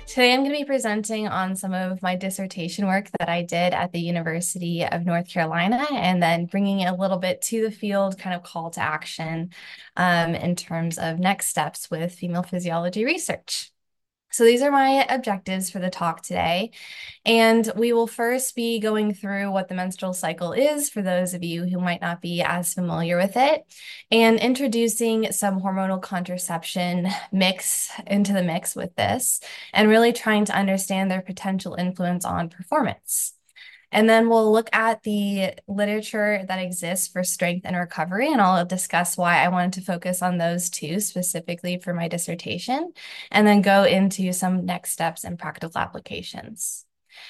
Today, I'm going to be presenting on some of my dissertation work that I did at the University of North Carolina, and then bringing it a little bit to the field, kind of call to action in terms of next steps with female physiology research. So these are my objectives for the talk today. And we will first be going through what the menstrual cycle is for those of you who might not be as familiar with it, and introducing some hormonal contraception mix into the mix with this, and really trying to understand their potential influence on performance. And then we'll look at the literature that exists for strength and recovery, and I'll discuss why I wanted to focus on those two specifically for my dissertation, and then go into some next steps and practical applications.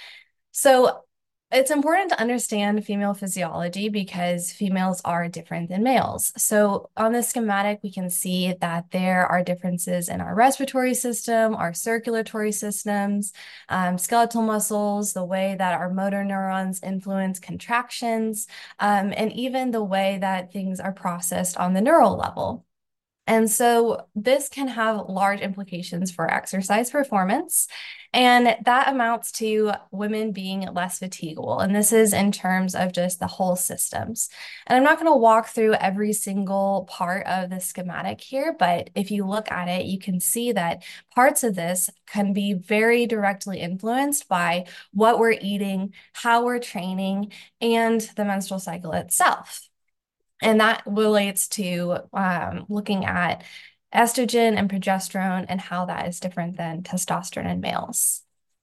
So it's important to understand female physiology because females are different than males. So on this schematic, we can see that there are differences in our respiratory system, our circulatory systems, skeletal muscles, the way that our motor neurons influence contractions, and even the way that things are processed on the neural level. And so this can have large implications for exercise performance. And that amounts to women being less fatiguable. And this is in terms of just the whole systems. And I'm not going to walk through every single part of the schematic here, but if you look at it, you can see that parts of this can be very directly influenced by what we're eating, how we're training, and the menstrual cycle itself. And that relates to looking at estrogen and progesterone and how that is different than testosterone in males.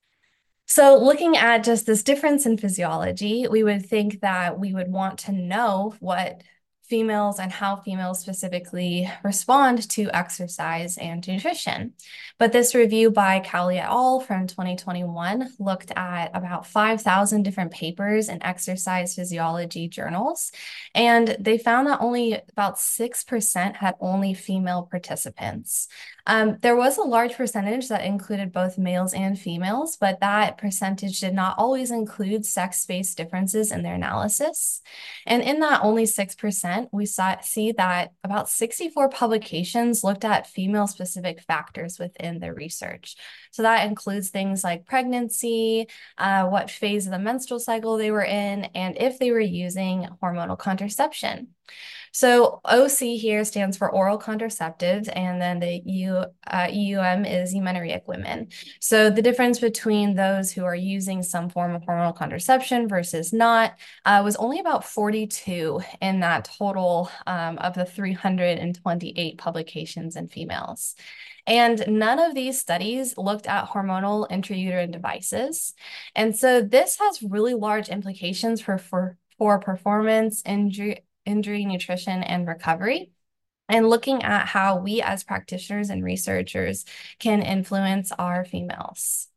So looking at just this difference in physiology, we would think that we would want to know what females and how females specifically respond to exercise and nutrition. But this review by Cowley et al. From 2021 looked at about 5,000 different papers in exercise physiology journals, and they found that only about 6% had only female participants. There was a large percentage that included both males and females, but that percentage did not always include sex-based differences in their analysis. And in that only 6%, we see that about 64 publications looked at female-specific factors within their research. So that includes things like pregnancy, what phase of the menstrual cycle they were in, and if they were using hormonal contraception. So OC here stands for oral contraceptives, and then the EUM is eumenoric women. So the difference between those who are using some form of hormonal contraception versus not was only about 42 in that total of the 328 publications in females. And none of these studies looked at hormonal intrauterine devices. And so this has really large implications for performance, injury, nutrition, and recovery, and looking at how we as practitioners and researchers can influence our females.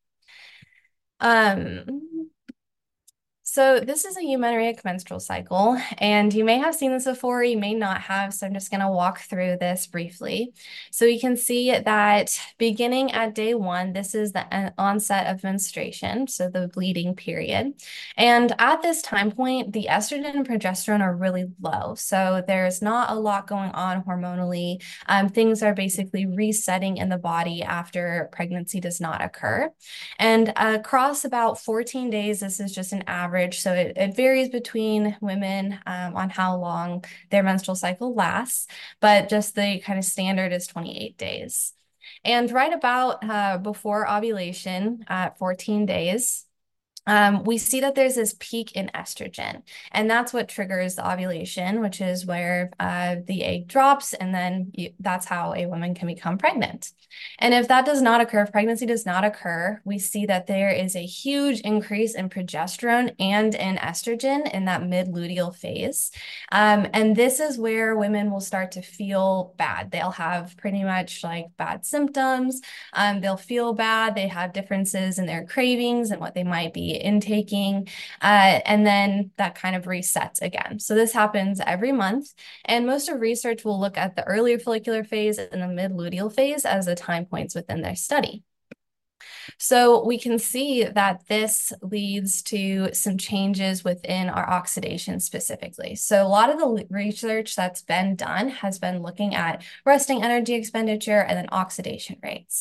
So this is a eumenoric menstrual cycle, and you may have seen this before, you may not have, so I'm just going to walk through this briefly. So you can see that beginning at day 1, this is the onset of menstruation, so the bleeding period. And at this time point, the estrogen and progesterone are really low, so there's not a lot going on hormonally. Things are basically resetting in the body after pregnancy does not occur. And across about 14 days, this is just an average. So it varies between women on how long their menstrual cycle lasts, but just the kind of standard is 28 days. And right about before ovulation at 14 days, we see that there's this peak in estrogen, and that's what triggers the ovulation, which is where the egg drops, and then that's how a woman can become pregnant. And if that does not occur, if pregnancy does not occur, we see that there is a huge increase in progesterone and in estrogen in that mid-luteal phase. And this is where women will start to feel bad. They'll have pretty much like bad symptoms. They'll feel bad. They have differences in their cravings and what they might be intaking, and then that kind of resets again. So this happens every month, and most of research will look at the earlier follicular phase and the mid-luteal phase as the time points within their study. So we can see that this leads to some changes within our oxidation specifically. So a lot of the research that's been done has been looking at resting energy expenditure and then oxidation rates.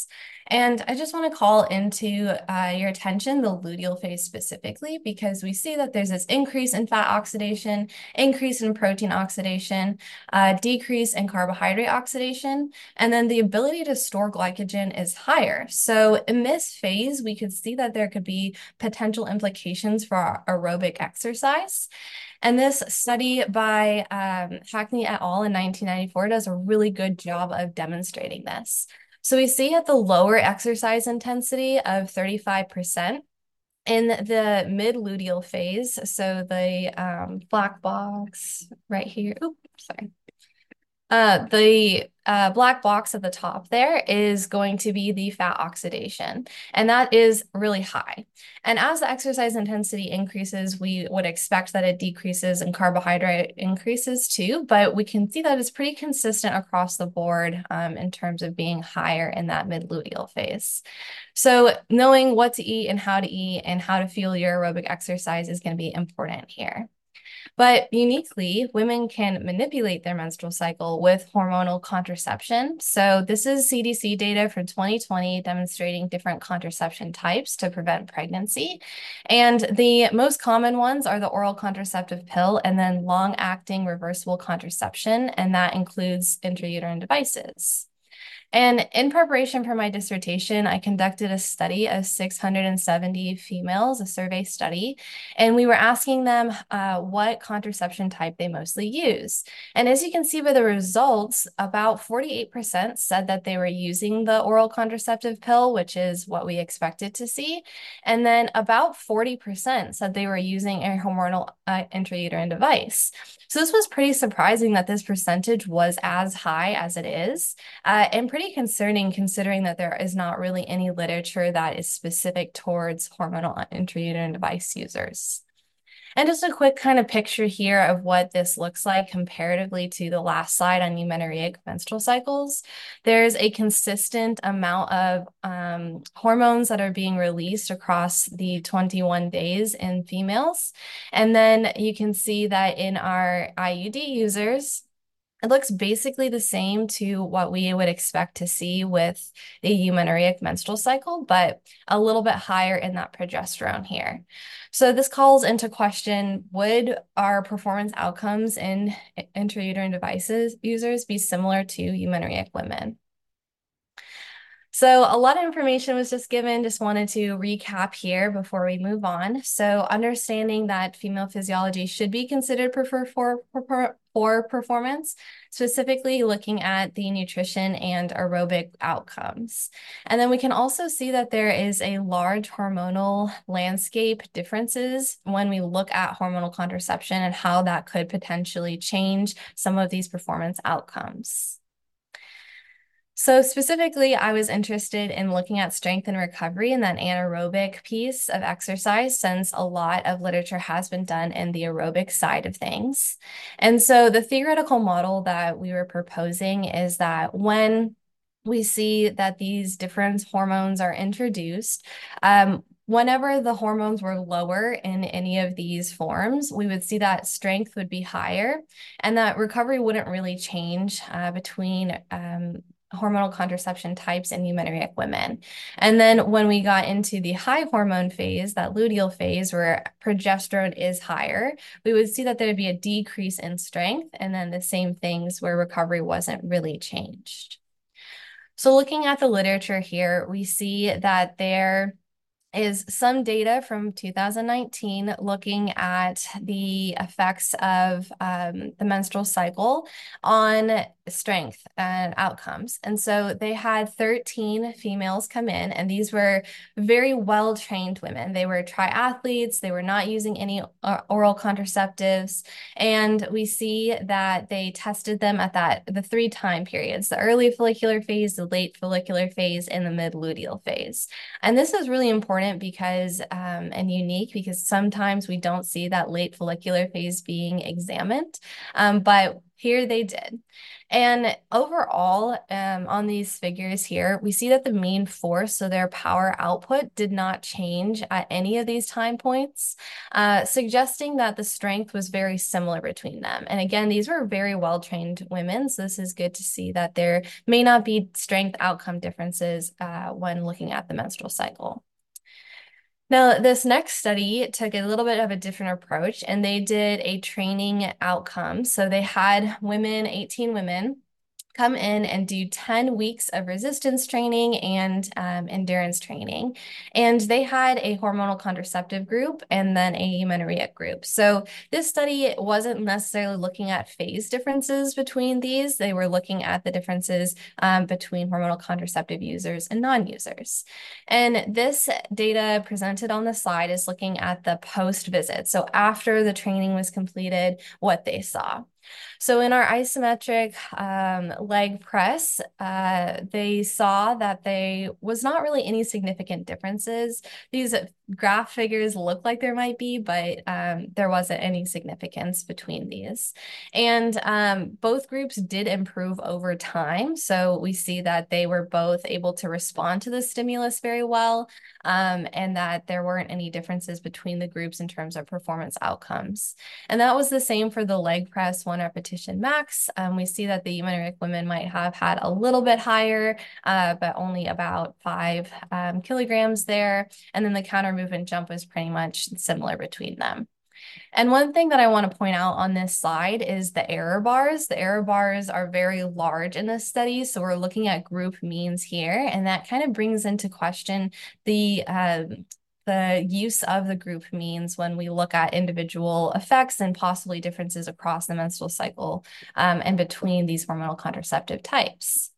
And I just want to call into your attention the luteal phase specifically, because we see that there's this increase in fat oxidation, increase in protein oxidation, decrease in carbohydrate oxidation, and then the ability to store glycogen is higher. So in this phase, we could see that there could be potential implications for aerobic exercise. And this study by Hackney et al. In 1994 does a really good job of demonstrating this. So we see at the lower exercise intensity of 35% in the mid-luteal phase, so the black box right here, oops, sorry. The black box at the top there is going to be the fat oxidation, and that is really high. And as the exercise intensity increases, we would expect that it decreases and carbohydrate increases too, but we can see that it's pretty consistent across the board in terms of being higher in that mid-luteal phase. So knowing what to eat and how to fuel your aerobic exercise is going to be important here. But uniquely, women can manipulate their menstrual cycle with hormonal contraception. So this is CDC data from 2020 demonstrating different contraception types to prevent pregnancy. And the most common ones are the oral contraceptive pill and then long-acting reversible contraception, and that includes intrauterine devices. And in preparation for my dissertation, I conducted a study of 670 females, a survey study, and we were asking them what contraception type they mostly use. And as you can see by the results, about 48% said that they were using the oral contraceptive pill, which is what we expected to see. And then about 40% said they were using a hormonal intrauterine device. So this was pretty surprising that this percentage was as high as it is. And pretty concerning considering that there is not really any literature that is specific towards hormonal intrauterine device users. And just a quick kind of picture here of what this looks like comparatively to the last slide on eumenorrheic menstrual cycles. There's a consistent amount of hormones that are being released across the 21 days in females. And then you can see that in our IUD users, it looks basically the same to what we would expect to see with the eumenorrheic menstrual cycle, but a little bit higher in that progesterone here. So this calls into question, would our performance outcomes in intrauterine devices users be similar to eumenorrheic women? So a lot of information was just given, just wanted to recap here before we move on. So understanding that female physiology should be considered for performance, specifically looking at the nutrition and aerobic outcomes. And then we can also see that there is a large hormonal landscape differences when we look at hormonal contraception and how that could potentially change some of these performance outcomes. So specifically, I was interested in looking at strength and recovery and that anaerobic piece of exercise, since a lot of literature has been done in the aerobic side of things. And so the theoretical model that we were proposing is that when we see that these different hormones are introduced, whenever the hormones were lower in any of these forms, we would see that strength would be higher and that recovery wouldn't really change between hormonal contraception types in eumenorrheic women. And then when we got into the high hormone phase, that luteal phase where progesterone is higher, we would see that there would be a decrease in strength and then the same things where recovery wasn't really changed. So looking at the literature here, we see that there is some data from 2019 looking at the effects of the menstrual cycle on strength and outcomes. And so they had 13 females come in, and these were very well-trained women. They were triathletes, they were not using any oral contraceptives, and we see that they tested them at the 3 time periods, the early follicular phase, the late follicular phase, and the mid-luteal phase. And this is really important because and unique because sometimes we don't see that late follicular phase being examined. But Here they did. And overall, on these figures here, we see that the mean force, so their power output, did not change at any of these time points, suggesting that the strength was very similar between them. And again, these were very well-trained women, so this is good to see that there may not be strength outcome differences when looking at the menstrual cycle. Now, this next study took a little bit of a different approach, and they did a training outcome. So they had 18 women, come in and do 10 weeks of resistance training and endurance training. And they had a hormonal contraceptive group and then a amenorrheic group. So this study wasn't necessarily looking at phase differences between these. They were looking at the differences between hormonal contraceptive users and non-users. And this data presented on the slide is looking at the post-visit. So after the training was completed, what they saw. So in our isometric leg press, they saw that there was not really any significant differences. These graph figures look like there might be, but there wasn't any significance between these. And both groups did improve over time. So we see that they were both able to respond to the stimulus very well, and that there weren't any differences between the groups in terms of performance outcomes. And that was the same for the leg press 1 repetition max. We see that the amenorrheic women might have had a little bit higher, but only about 5 kilograms there. And then the counter movement jump was pretty much similar between them. And one thing that I want to point out on this slide is the error bars. The error bars are very large in this study. So we're looking at group means here, and that kind of brings into question the use of the group means when we look at individual effects and possibly differences across the menstrual cycle and between these hormonal contraceptive types.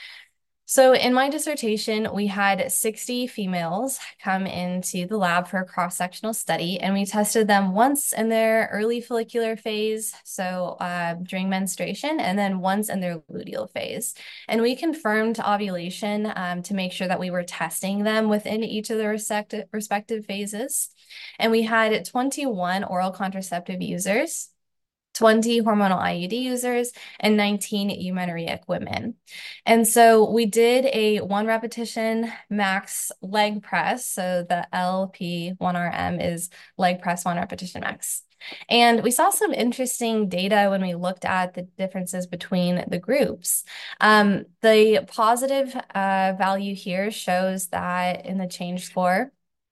So in my dissertation, we had 60 females come into the lab for a cross-sectional study, and we tested them once in their early follicular phase, so during menstruation, and then once in their luteal phase. And we confirmed ovulation to make sure that we were testing them within each of the respective phases. And we had 21 oral contraceptive users, 20 hormonal IUD users, and 19 amenorrheic women. And so we did a 1 repetition max leg press. So the LP1RM is leg press 1 repetition max. And we saw some interesting data when we looked at the differences between the groups. The positive value here shows that in the change score,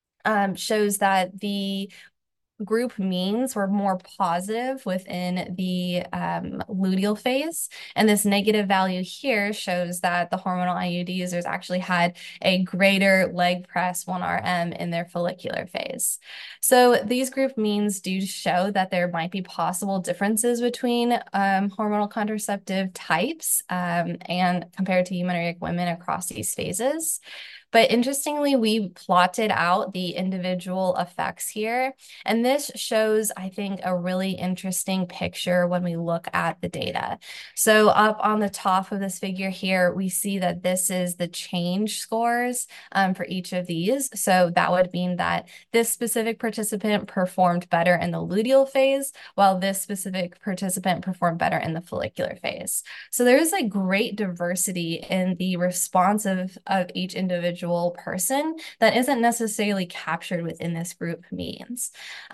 shows that the group means were more positive within the luteal phase. And this negative value here shows that the hormonal IUD users actually had a greater leg press 1RM in their follicular phase. So these group means do show that there might be possible differences between hormonal contraceptive types and compared to amenorrheic women across these phases. But interestingly, we plotted out the individual effects here. And this shows, I think, a really interesting picture when we look at the data. So up on the top of this figure here, we see that this is the change scores for each of these. So that would mean that this specific participant performed better in the luteal phase, while this specific participant performed better in the follicular phase. So there's a great diversity in the response of each individual person that isn't necessarily captured within this group means.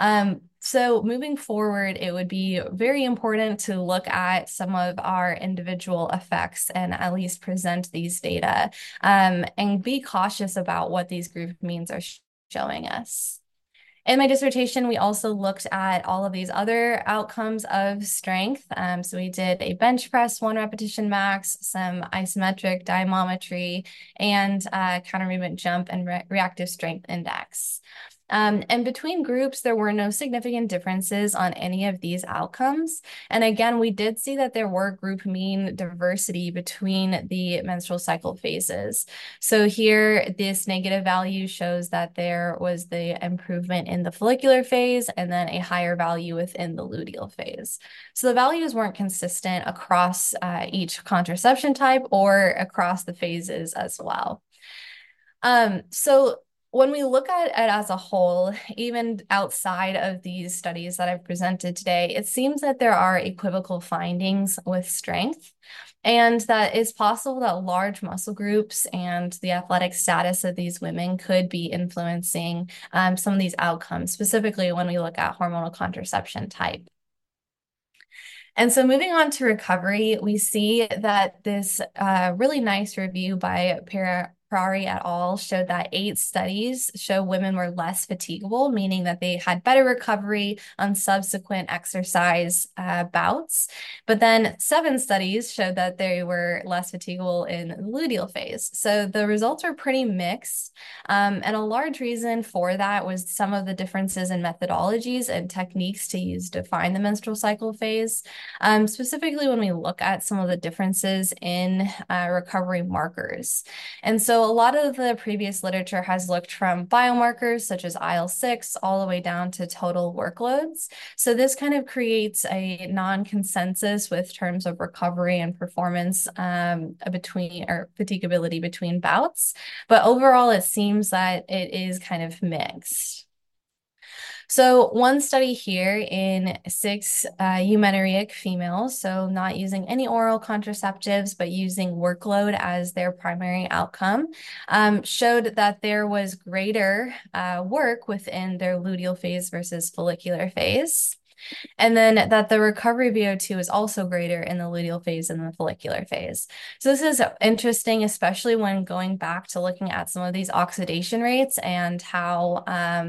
So moving forward, it would be very important to look at some of our individual effects and at least present these data and be cautious about what these group means are showing us. In my dissertation, we also looked at all of these other outcomes of strength. So we did a bench press 1 repetition max, some isometric dynamometry, and counter movement jump and reactive strength index. And between groups, there were no significant differences on any of these outcomes. And again, we did see that there were group mean diversity between the menstrual cycle phases. So here, this negative value shows that there was the improvement in the follicular phase and then a higher value within the luteal phase. So the values weren't consistent across each contraception type or across the phases as well. So When we look at it as a whole, even outside of these studies that I've presented today, it seems that there are equivocal findings with strength, and that it's possible that large muscle groups and the athletic status of these women could be influencing some of these outcomes, specifically when we look at hormonal contraception type. And so moving on to recovery, we see that this really nice review by Parari et al. Showed that 8 studies show women were less fatigable, meaning that they had better recovery on subsequent exercise bouts. But then 7 studies showed that they were less fatigable in the luteal phase. So the results are pretty mixed. And a large reason for that was some of the differences in methodologies and techniques to use to define the menstrual cycle phase. Specifically when we look at some of the differences in recovery markers. And so a lot of the previous literature has looked from biomarkers such as IL-6 all the way down to total workloads. So this kind of creates a non-consensus with terms of recovery and performance between or fatigability between bouts. But overall, it seems that it is kind of mixed. So one study here in 6 eumenoric females, so not using any oral contraceptives, but using workload as their primary outcome, showed that there was greater work within their luteal phase versus follicular phase. And then that the recovery VO2 is also greater in the luteal phase than the follicular phase. So this is interesting, especially when going back to looking at some of these oxidation rates and how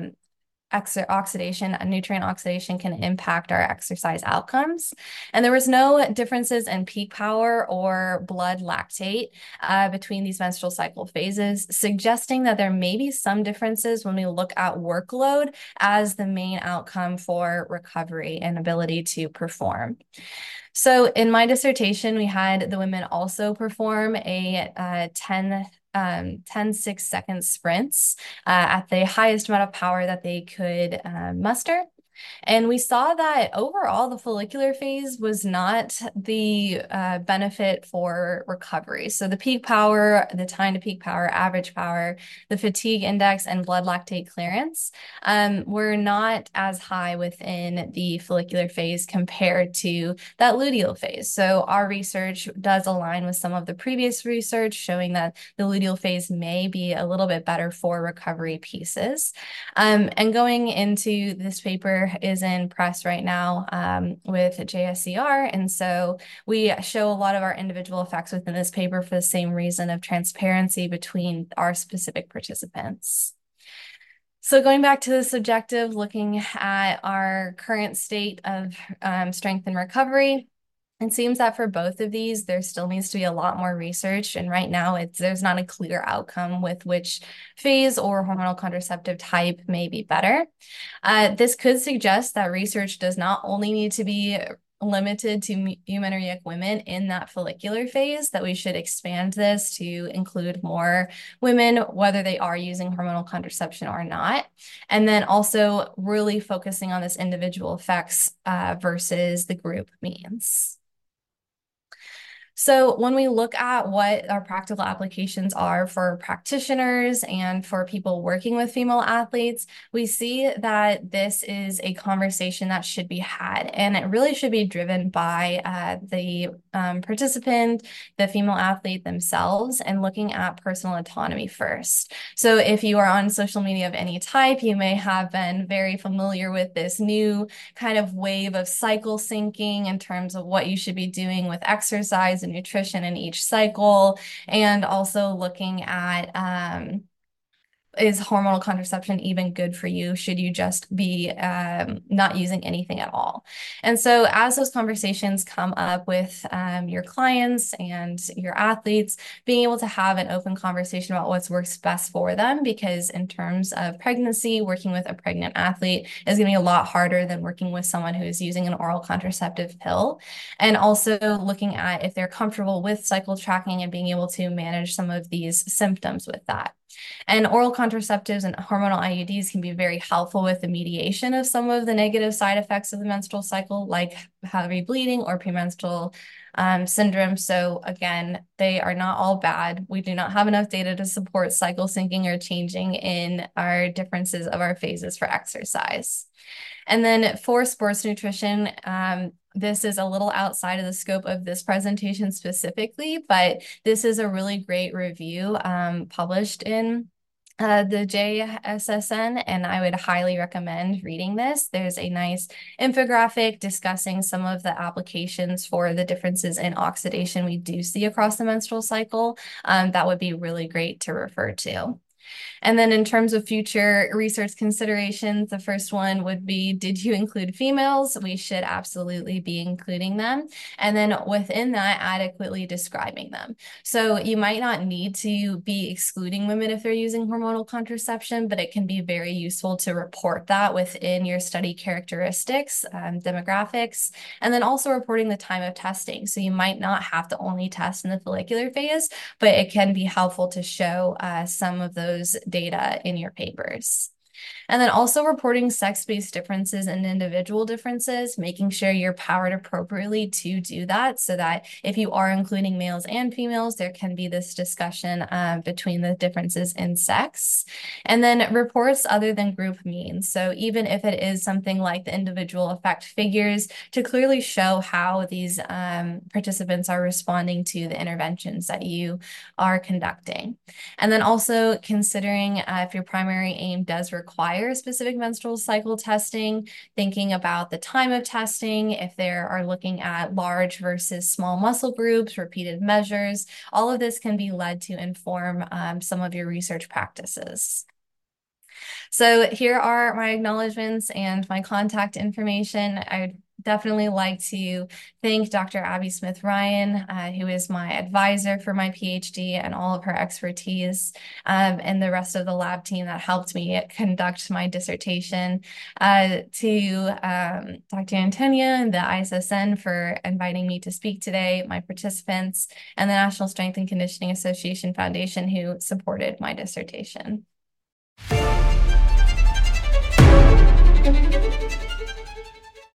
nutrient oxidation can impact our exercise outcomes. And there was no differences in peak power or blood lactate between these menstrual cycle phases, suggesting that there may be some differences when we look at workload as the main outcome for recovery and ability to perform. So in my dissertation, we had the women also perform a 10 6-second sprints at the highest amount of power that they could muster. And we saw that overall, the follicular phase was not the benefit for recovery. So the peak power, the time to peak power, average power, the fatigue index, and blood lactate clearance were not as high within the follicular phase compared to that luteal phase. So our research does align with some of the previous research showing that the luteal phase may be a little bit better for recovery pieces. And going into this paper is in press right now with JSCR. And so we show a lot of our individual effects within this paper for the same reason of transparency between our specific participants. So going back to the subjective, looking at our current state of strength and recovery, it seems that for both of these, there still needs to be a lot more research. And right now, there's not a clear outcome with which phase or hormonal contraceptive type may be better. This could suggest that research does not only need to be limited to eumenoric women in that follicular phase, that we should expand this to include more women, whether they are using hormonal contraception or not. And then also really focusing on this individual effects versus the group means. So when we look at what our practical applications are for practitioners and for people working with female athletes, we see that this is a conversation that should be had, and it really should be driven by the participant, the female athlete themselves, and looking at personal autonomy first. So if you are on social media of any type, you may have been very familiar with this new kind of wave of cycle syncing in terms of what you should be doing with exercise and nutrition in each cycle, and also looking at is hormonal contraception even good for you? Should you just be not using anything at all? And so as those conversations come up with your clients and your athletes, being able to have an open conversation about what works best for them, because in terms of pregnancy, working with a pregnant athlete is going to be a lot harder than working with someone who's using an oral contraceptive pill. And also looking at if they're comfortable with cycle tracking and being able to manage some of these symptoms with that. And oral contraceptives and hormonal IUDs can be very helpful with the mediation of some of the negative side effects of the menstrual cycle, like heavy bleeding or premenstrual syndrome. So again, they are not all bad. We do not have enough data to support cycle syncing or changing in our differences of our phases for exercise. And then for sports nutrition, this is a little outside of the scope of this presentation specifically, but this is a really great review published in the JSSN, and I would highly recommend reading this. There's a nice infographic discussing some of the applications for the differences in oxidation we do see across the menstrual cycle. That would be really great to refer to. And then in terms of future research considerations, the first one would be, did you include females? We should absolutely be including them. And then within that, adequately describing them. So you might not need to be excluding women if they're using hormonal contraception, but it can be very useful to report that within your study characteristics, demographics, and then also reporting the time of testing. So you might not have to only test in the follicular phase, but it can be helpful to show some of those data in your papers. And then also reporting sex-based differences and individual differences, making sure you're powered appropriately to do that so that if you are including males and females, there can be this discussion between the differences in sex. And then reports other than group means. So even if it is something like the individual effect figures, to clearly show how these participants are responding to the interventions that you are conducting. And then also considering if your primary aim does require specific menstrual cycle testing, thinking about the time of testing, if they are looking at large versus small muscle groups, repeated measures, all of this can be led to inform some of your research practices. So here are my acknowledgements and my contact information. I'd definitely like to thank Dr. Abby Smith-Ryan, who is my advisor for my PhD and all of her expertise, and the rest of the lab team that helped me conduct my dissertation, to Dr. Antonia and the ISSN for inviting me to speak today, my participants, and the National Strength and Conditioning Association Foundation who supported my dissertation.